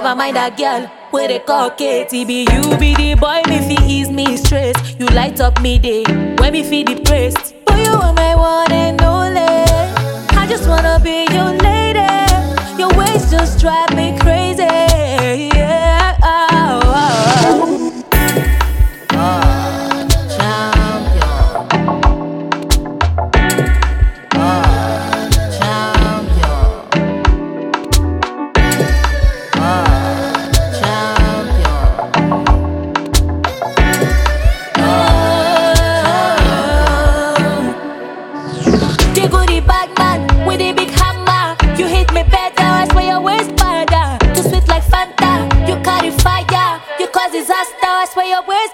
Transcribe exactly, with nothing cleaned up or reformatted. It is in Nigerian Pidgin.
never mind that girl with a call Katie. Be you be the boy, me fi ease me stress. You light up me day when me feel depressed. But you are my one and only. I just wanna be your lady. Your ways just drive me crazy. Yeah. Oh, oh, oh. Oh, champion. Oh, champion. Oh, champion. Oh, the goodie bag man with the big hammer. You hit me better, I swear your waist harder. Too sweet like Fanta, you carry fire. You cause disaster, I swear your waist